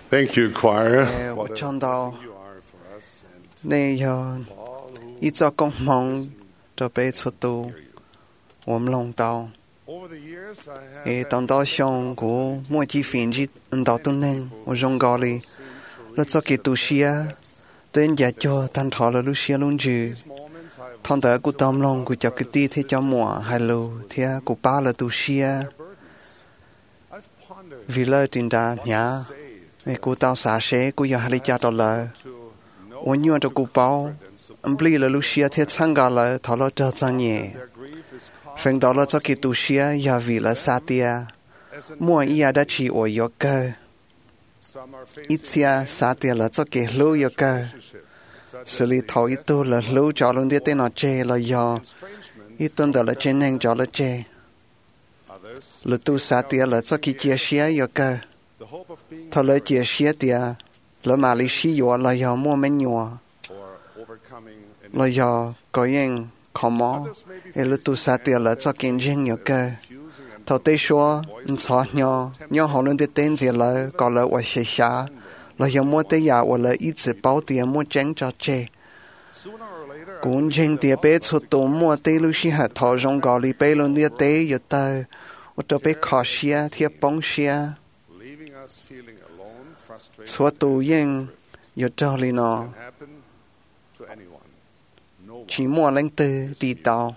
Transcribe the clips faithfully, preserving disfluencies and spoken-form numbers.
Thank you, choir. Eh, What a chọn đạo blessing you are for us and nên giờ for all who ít cho công mong listen cho bé xuất tu hear you. 我们龙道 Over the years, I have 诶 had 当到 many 上古 opportunities 每几分之唔到都能我用高里 seem to 了做 reach 给 the 读 very 书啊 depths. 等日做但讨了路些论住 These moments I have 同得 listened 古 to 当 my 龙古 beloved 就个 brothers 地 and 铁叫 sisters 我海 who 路 with 贴 me 古巴了读书 their 啊 burdens. I've pondered vì lỡ tin đà what nhá to say 诶 to 古 them. 到啥些古要海里家到了 To know 我 how 愿着 to 古包 comfort and 唔 support 不离了路 their 些贴 hearts 参加了讨了这张 that 嘢 their grief is caused 分到了 by 做给 seeing 读书啊要为了啥的 as an 莫伊亚的 identity. 起我有个 Some are 一 facing 次 pain 啥的了做给路有个 relationship, such xử as lý the thầu ít tu là death lưu of cho loved luôn đi tên nó ones, chê là do estrangement ít tuần đó from là their trên nền cho là family. chê Others là tu feel xa they tía are là cho cái facing chia the sẻ end yo of cơ the hope of being thọ lấy chia married sẻ tía là mà lý sĩ yo là do mua mấy nhỏ or overcoming an là do illness. có yên khó mò Others may be e là tu facing xa the tía end là of cho their kiến riêng yo faith cơ as confusing and thọ tế số conflicting sợ voices nhỏ attempt nhỏ họ luôn đi tên gì là even có là ở xe xa warn them là do mua tế what giả hoặc là they ít sự need bảo to tía mua tránh cho chê Sooner or later, I cũng believe trên that tía all bé of us xuất tu mua experience tế lưu sĩ hạt thọ grief rong gò lý bé luôn đi affecting tế our yo tờ ở đó bé khó xia thiệp bóng xia leaving us feeling alone, frustrated, số tu and yên adrift. yo cho li nó Can happen to anyone. No chỉ one. mua lãnh tư đi tàu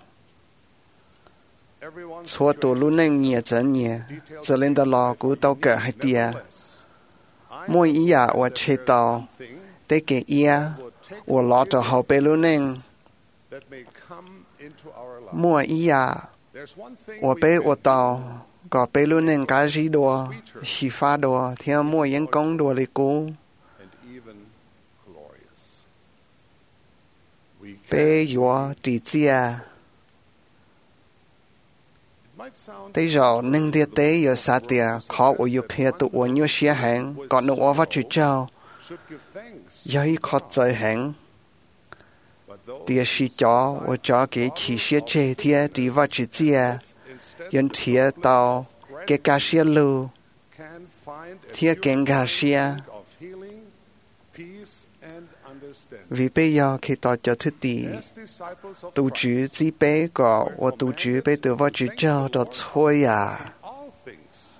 Everyone's số tu situation lu is nên nhẹ different. dẫn nhẹ Details giờ lên đó change lò life của for tàu you cỡ and hai me. tia Nevertheless, I mỗi have ý à learned và that chế there is tàu something tế kể ia that will take và lọ away cho the hậu bê lu nên bitterness that may come into our lives. mua ý à There's one thing và we bê can và do tàu có bê lu nên cá gì đùa xì pha đùa theo mua yên công đùa lì cú and even glorious. We bê can. yếu trì chia It might sound tế rõ nên contrary địa to the tế book yếu of xa tia Proverbs to khó ở suggest yếu that phê one tụ ở who nhiều is xia filled hẹn with còn nó ở vào chữ sorrow châu should give thanks do ý to khó God. trời hẹn But those tia who xì set cho aside và cho cái the chỉ bottle xia of chê thia đi vào chữ bitterness chia and lift instead yên the thia goblet tàu of cái cá xia gratitude lưu can find a thia kén gà purifying xia drink of healing, peace, and understanding. vì bây giờ khi tao cho thứ tỷ As disciples of tu chữ Christ, chỉ bé có we're và tu chữ bé commanded từ vào to chữ thank cho the cho Lord thôi à in all things,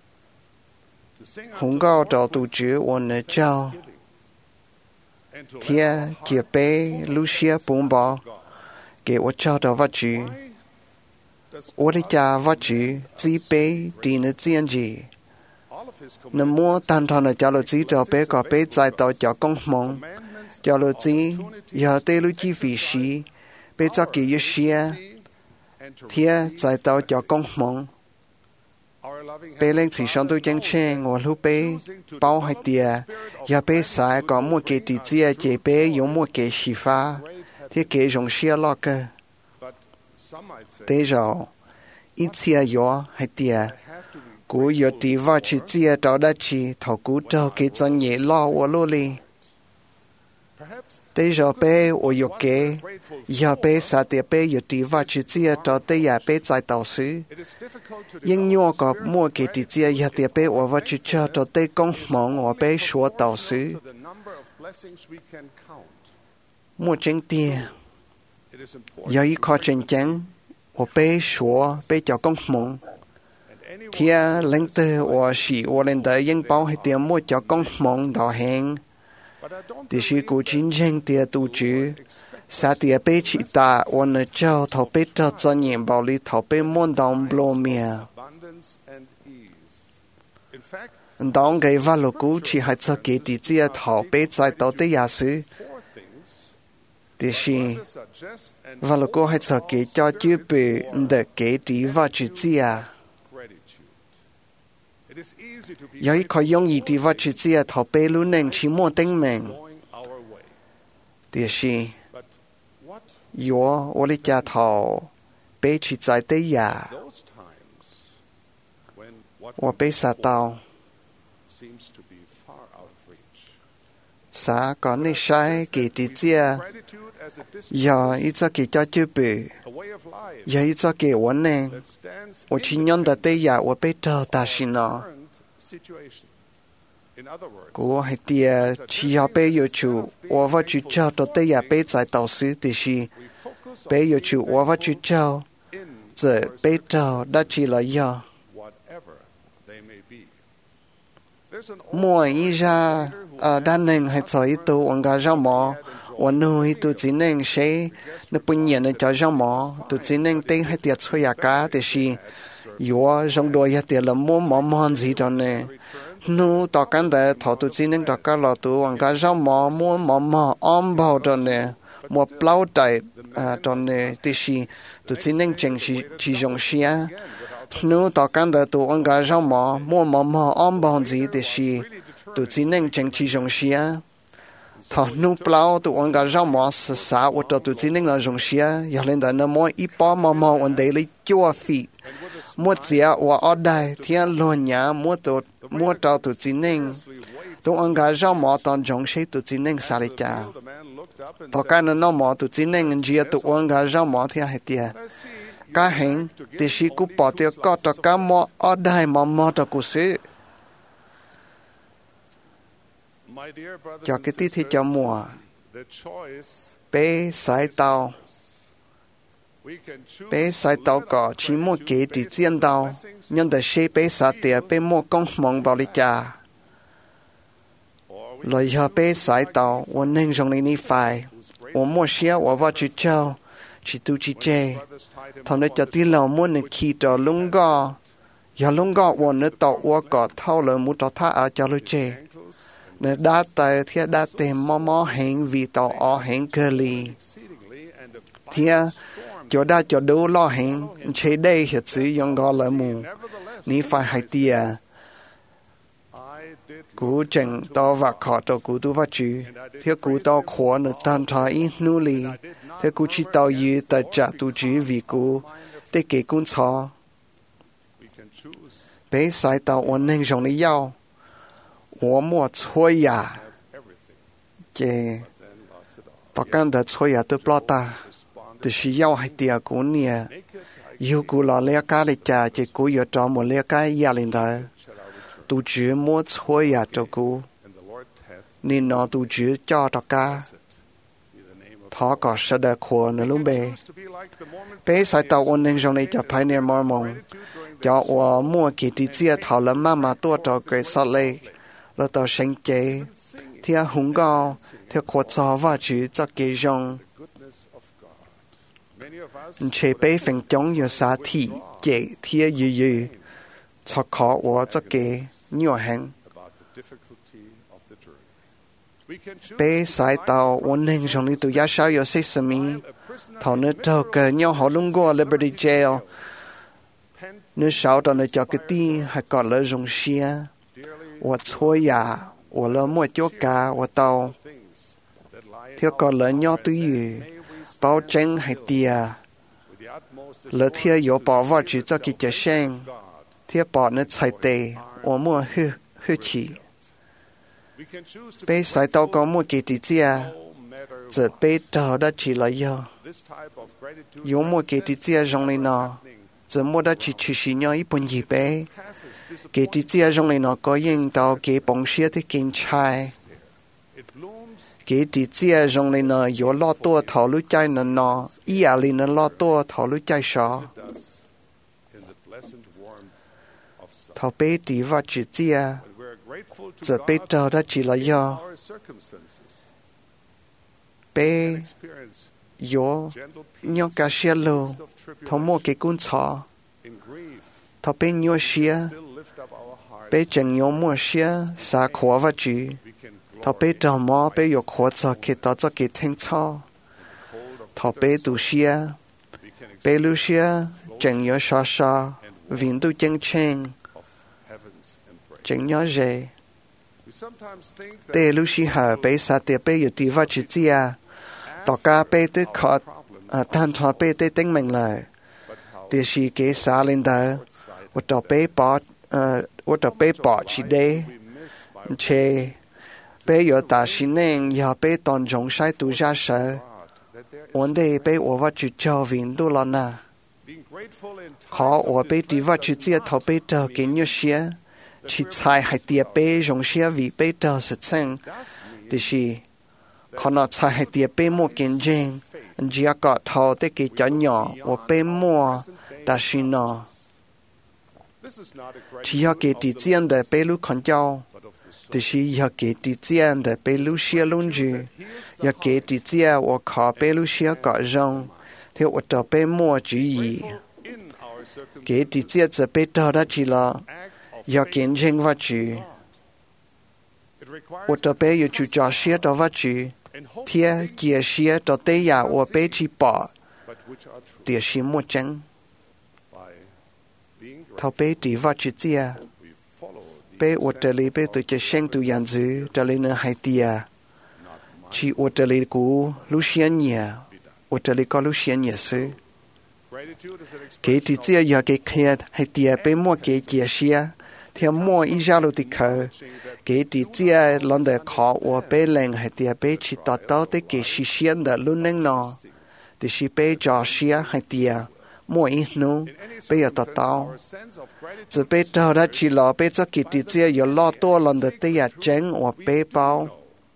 to sing unto không the có Lord cho tu with chữ và nợ cho thanksgiving, and to let thia our chia heart bé be full lu of xia thanks bún bò unto God. kể và cho cho vào chữ Why does và đi God cha vào chữ command chỉ us to bé be đi nợ grateful? tiền gì All of his nợ mua commandments tan thọ nợ cho lo make chỉ cho bé blessings có bé available giải to tàu us. cho công mong Commandments cho are lo chỉ opportunities giờ tê lu to chi phí exercise xí bé cho kỳ yêu xia agency and to thia receive giải tàu cho blessings. công mong Our loving bé lên Heavenly chỉ son Father tôi chẳng knows chen that và lúc bé choosing to bao hai develop tia the spirit of giờ bé sai gratitude có will một cái bring tỷ us chia true chế bé joy giống một cái xì pha and great thế happiness. cái giống xia lo cơ But some might say, tế rõ ít xia yếu hai tia I have to be cú yếu grateful tí vào chỉ for chia đó đã chỉ thọ cú cho cái cho nhẹ lo và lô li perhaps tế rõ bé ở yếu what kế we're grateful giờ bé for. sa tia bé yếu tí vào chỉ chia đó tế giả bé giải tàu sư It is difficult to nhưng develop nhỏ the có spirit mua of cái tỷ chia giờ tia gratitude bé if ở our vào chỉ cho đó thankfulness tế công is mong ở only bé số tàu sư proportional to the number of blessings we can count. mua chân tia It is important giờ ý to khó chân frequency, chân ở bé số bé cho công mong and anyone thia who lãnh is tư satisfied ở sĩ ở lên tới dân báo hay tiền mua cho công mong đào hẹn But I don't thì sự believe cụ that chính danh tia tu the chữ Lord expects sa us tia to bé chỉ bless ta us ở nơi cho thọ bé cho cho nhiệm bảo lý thọ bé in muốn đồng times blo of mía abundance and ease. In fact, đồng cái vào lục cũ chỉ hay cho cái tỷ chia thọ bé giải tàu tế giả sư four things, thì but sự rather suggest an vào lục cũ hay cho cái cho chữ bự để cái tỷ vào chữ chia gratitude. It is easy to be giờ có grateful dùng gì for tỷ vào things chữ chia thọ bé luôn nên chỉ muốn tính mình going our way. thì sự But what yếu ở lý cha thọ bé chỉ giải tế giả those times when what và we bé wish sa for tàu seems to be far out of reach? xã có nơi sai kỳ tỷ chia Gratitude as a giờ disposition, ít cho kỳ cho chữ bự a way of life giờ ít cho kỳ vấn nên that stands ở chỉ nhân đã tế giả ở bên trời ta xin nó current situation. In other words, 古系啲只要俾要求，我話主教到底也俾在導師的是， we focus 俾 on 要求我話主教， in 這俾到得起了要。 whatever they may be. There's an 莫一下呃，但能係在一度我家上網，我努一度只能寫，你半年你就上網，都只能定係啲吹下家的是，我上多一啲了冇冇冇知道呢。 nu tao căn để thọ tu chỉ nên cho các lò tu hoàng cá rau mò mua mò mò om bao cho nè mua plau đại à cho nè thì si tu chỉ nên chỉnh chỉ chỉ dùng xia nu tao căn để tu hoàng cá rau mò mua mò mò om bao gì thì si tu chỉ nên chỉnh chỉ dùng xia thọ nu plau tu hoàng cá rau mò sa sa và tu chỉ nên là dùng xia giờ lên đó nó mua ít bao mò mò vấn đề lấy chua phi mua chia và ở đây thiên luôn nhá mua tu mua trâu tu chỉ nên tu ăn gà rau mỏ toàn giống xe tu chỉ nên xả lịch cha tao cái nó mỏ tu chỉ nên gì tu ăn gà rau mỏ thì hay tiệt cá hẹn thì chỉ cú bỏ tiêu có cho cá mỏ ở đây mỏ mỏ cho cú xí cho cái tí thì cho mùa bé sải tàu bé sải tàu có chỉ mua kế chỉ chiến tàu nhưng để xe bé sải tiệt bé mua công mong bảo lịch cha lời cho bé sải tàu我能用你你phải我mua xe我vào chỉ châu chỉ tu chỉ chơi thằng này cho tí lâu muốn nên khi cho lung gò giờ lung gò我呢到我搞套了木找他啊叫lui chơi呢đá tay thiết đá tiền mò mò hẹn vì tàu ở hẹn cơ li thiết cho đá cho đủ lo hẹn chế đây hiện sử dụng gò lỡ mù ní phải hay tia cú chẳng tao và khó cho cú tu vật chữ thiết cú tao khó nữa tan thọ ít nụ lì thiết cú chỉ tao như tại trả tu chữ vì cú để kể cún chó bé sai tao ổn định trong lý do 我莫错呀，这大家的错呀都不大，就是要还第二个呢，有个老了家的家，这个要找么了家压力大，都只莫错呀这个，你拿都只叫大家，他搞实的可能路呗，别晒到我能上来就拍点毛毛，叫我莫给自己讨论妈妈多找个啥嘞。 là tao sinh chế thì hùng gò thì khó cho và chữ cho kế dòng chế bế phình chống như xa thị chế thì yu yu cho khó của cho kế nhiều hành bế sai tao ổn hình trong lý tụ giá sao yếu xích xa mi thảo nữ trâu cờ nhau họ lung gò Liberty Jail nữ sao tao nữ cho cái ti hay còn lỡ dùng xia 我错呀，我了莫就嘎我到，theo có lỡ nhau tư gì, bảo chứng hay tia, lỡ theo có bảo vào chỉ cho cái chế sen, theo bảo nó chạy tệ, 我莫hư hư chỉ, bây sai tao có mua cái gì chia, giờ bây giờ đã chỉ là do, có mua cái gì chia trong này nọ. giờ mua đã chỉ chỉ xin nhau ít bốn gì bé, cái tí chia trong này nó có những tàu cái bông xe thì kinh trai, cái tí chia trong này nó có lo tua thảo lũ trái nó nó, ý à li nó lo tua thảo lũ trái sọ, thảo bé tí vào chỉ chia, giờ bé trâu đã chỉ là do, bé có nhau cả xe lô. thọ mua cái cuốn chó, thọ bên nhau xia, bên chân nhau mua xia, xa khó và chữ, thọ bên trâu mò bên有khó cho cái đó cho cái thanh chó, thọ bên tu xia, bên lưu xia, chân nhau xa xa, viên tu chân chân, chân nhau dễ, bên lưu xia hà bên xa tiệt bên有地方去接，大家bên tới khó à thanh thọ bên tới tính mình lại. thì chỉ cái xa lên đó, tôi cho bé bỏ, tôi cho bé bỏ chỉ để, chế, bé có ta xin nên giờ bé toàn dùng sai tu ra sợ, vấn đề bé ở vào chữ cho viên tu là na, khó ở bé đi vào chữ chia thọ bé cho cái nhiều xía, chỉ sai hai tia bê rong xia vì bê tờ sự chân thì chỉ còn nó sai hai tia bê mua kiến trình chỉ có thầu tới cái chó nhỏ và bê mua ta xin nó chỉ có cái tỷ tiền để bê lu con cháu thì chỉ có cái tỷ tiền để bê lu xia luôn chứ có cái tỷ tiền và khó bê lu xia có rong theo ở đó bê mua chú ý cái tỷ tiềnจะbê tờ đã chỉ là có kiến trình và chú ở đó bê có chú cho xia đó và chú thiên kia xia đó tây ya ở bê chỉ bỏ thì xia mua chân thao bê chỉ vào chú chia bê ở đây lý bê tôi chỉ xem tôi nhận dữ đây lý nữa hai tia chỉ ở đây lý cũ lúc xuyên nhẹ ở đây lý có lúc xuyên nhẹ sư cái tí chia giờ cái kia hai tia bê mua cái kia xia theo mua ít ra lúc thì khờ cái tí chia lần đầu khó ở bê lên hai tia bê chỉ tạo tạo tới cái xì xuyên đã luôn nên nó thì xì bê cho xia hai tia mua ít nữa bây giờ tạo tạo chỉ bây giờ đã chỉ lo bây giờ cái tỷ chia giờ lo to lần đầu tiên là chân và bê bao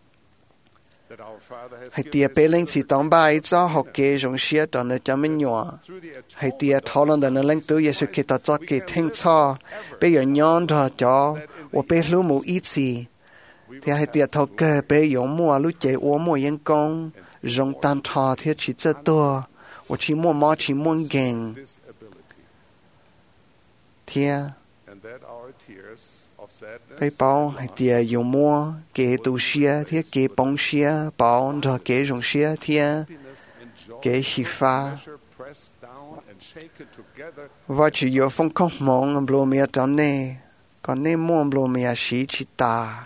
hay tiệt bê lên chỉ tóm bài cho học cái giống xia đó là cho mình nhỏ hay tiệt thảo luận đó là lên từ Giêsu Kitô cho cái thanh cho bây giờ nhon đó cho và bê lu mu ít gì thì hay tiệt thảo cái bê dùng mua lu chạy uống mua yên công dùng tan thọ thì chỉ cho to và chỉ mua mỏ chỉ mua geng thì bây bao hay tiệt dùng mua cái tu xia thì cái bông xia bao rồi cái dùng xia thì cái xì pha và chỉ có phong không mong blo mía trong này còn nên mua blo mía xí chỉ ta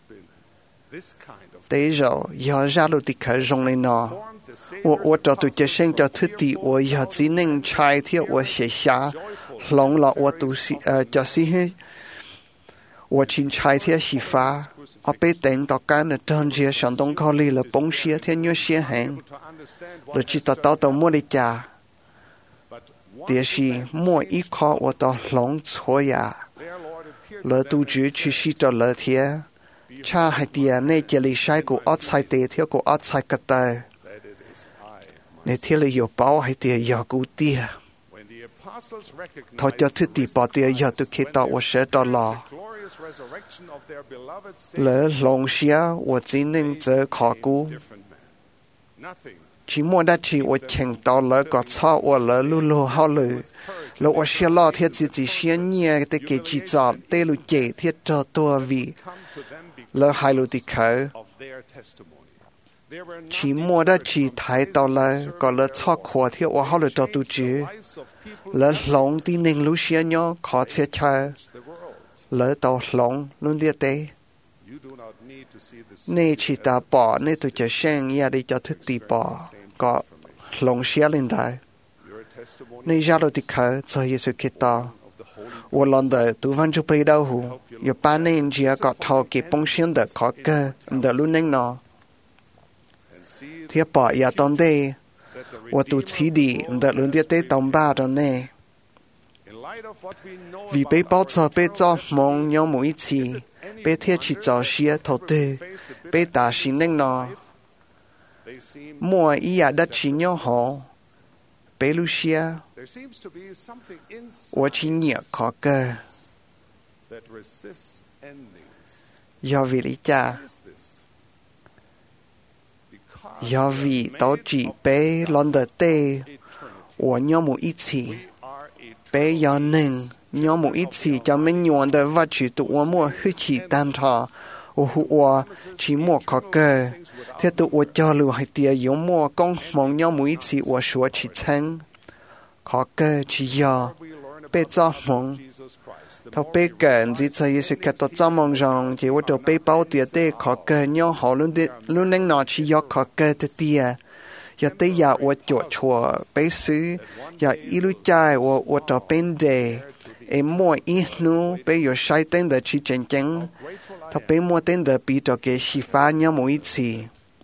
thế rồi giờ ra được thì khởi dùng lên nó 我我找到这生叫土地，我要只能拆掉我写下，弄了我都是呃就是我去拆掉洗发，我被等到干了，当时上东考虑了崩些天有些很，了知道到到莫里家，但是莫一考我到弄错呀，了都知去洗到了天，差还点那这里晒过二菜地条过二菜个的。 nên thế là yêu bảo hay tiền yêu cứu tiền thôi cho thứ tỷ bảo tiền yêu tôi khi tạo và sẽ đó là lỡ lòng xia và chỉ nên giờ khó cứu chỉ muốn đã chỉ và chẳng tạo lỡ có sao và lỡ lưu lưu hao lỡ lỡ và xia lo thiết chỉ chỉ xia nhẹ để cái chỉ cho để lưu chế thiết cho tôi vì lỡ hai lưu tỷ khởi chỉ mua đã chỉ thấy tao là có lỡ cho khó thì ở họ lỡ cho tu chứ lỡ lòng thì nên lúc xưa nhau khó sẽ chơi lỡ tao lòng luôn đi tới nên chỉ ta bỏ nên tôi chỉ xem nhà đi cho thức tỷ bỏ có lòng xưa lên đây nên ra được thì khởi cho Giêsu Kitô ở lần đó tôi vẫn chưa biết đâu hú giờ ba nên chỉ có thao cái bông xuyên được khó cơ được luôn nên nó thì bỏ nhà tông đây, và tụi chỉ đi, đã luôn đi tới tông ba rồi nè. Vì bây bao giờ bây giờ mong nhau mỗi次, bây thiết chỉ cho xia thầu tư, bây ta xin nên nó. Mua ý à đã chỉ nhau họ, bây lúc xia, và chỉ nhẹ khó cơ. Do vì lý cha, do vì tao chỉ bé lần đầu tiên, và nhau một ít gì, bé do nên nhau một ít gì cho mình nhận được và chỉ tụ và mua hư chỉ tan thọ, và hụa chỉ mua khó cơ, thế tụ và cho lưu hay tiền giống mua con mong nhau một ít gì và số chỉ chân, khó cơ chỉ do bé cho mong. Thao bé cần chỉ cho Giêsu Kitô cho mong rằng chỉ có được bé bao tiền để khó cơ nhau họ luôn đi luôn nên nói chỉ do khó cơ để tiền, giờ tới giờ ở chỗ chùa bé xứ giờ ilu trái ở ở chỗ bên đề em mua ít nu bé giờ sai tên để chỉ chân chân thao bé mua tên để bị cho cái xí phá nhau mỗi次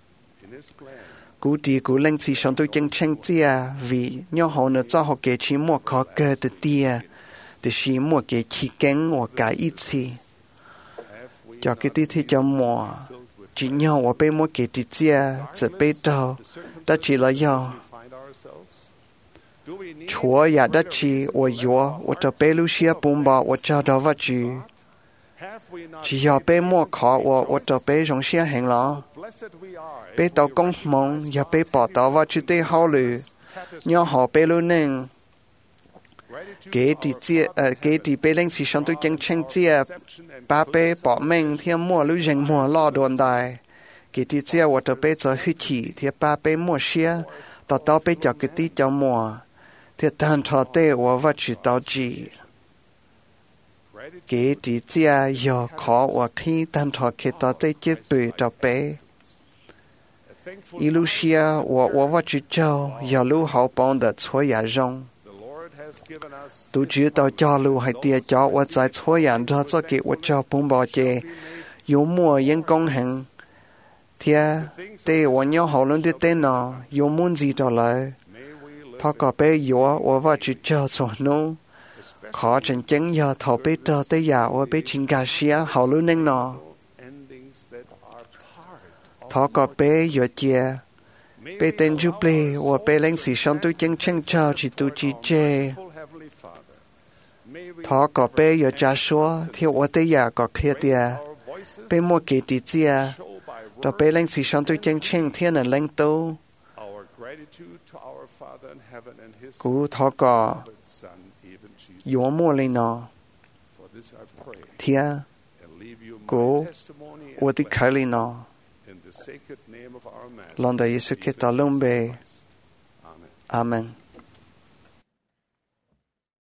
cú đi cú lên chỉ xong tôi chân chân chia vì nhau họ nữa cho họ cái chỉ mua khó cơ để tiền để xí mua cái chi kén của cái ít gì cho cái tí thì cho mua chỉ nhau ở bên mua cái tí chia chỉ bên đầu đó chỉ là do Chúa ya đã chỉ ở yo ở trong bên lưu xia bùn bò ở trong đó vật chủ chỉ ở bên mua khó ở ở trong bên trong xia hành lo bên tàu công mong ya bên bỏ tàu vật chủ tê hao lử nhau họ bên lưu nên cái tí chia cái tí bên lên chỉ sang tôi chân chân chia ba bên bỏ mình thì mua lưu dân mua lo đồn đại cái tí chia ở trong bên cho hư chỉ thì ba bên mua xia tàu tàu bên cho cái tí cho mua thì tan thọ tê ở vật chủ tàu chỉ cái tí chia giờ khó ở khi tan thọ cái tàu tê chết bự cho bé Ilusia ở ở vật chủ châu giờ lưu hậu bóng được chúa nhà rong tu chỉ tao cho lưu hay tia cho ở tại chúa nhà cho cho cái ở cho bông bò chè yếu mua yên công hành thì tê ở nhau hậu luôn tê nó yếu muốn gì cho lại thọ có bé yếu ở vật chủ châu cho nó khó chân chân giờ thọ bé cho tê nhà ở bé chính cả xía hậu luôn nên nó thọ có bé yếu chè bé tên chú plei và bé lên sĩ sang tôi chân chân chào chỉ tu chỉ chê thọ có bé yếu cha số theo ở tây nhà có kia tia bé mua kỳ tỷ chia đó bé lên sĩ sang tôi chân chân thiên là lên tu cú thọ có yếu mua lên nó thia cú ở tí khai lên nó Landa Yesu kita lumbe. Amen.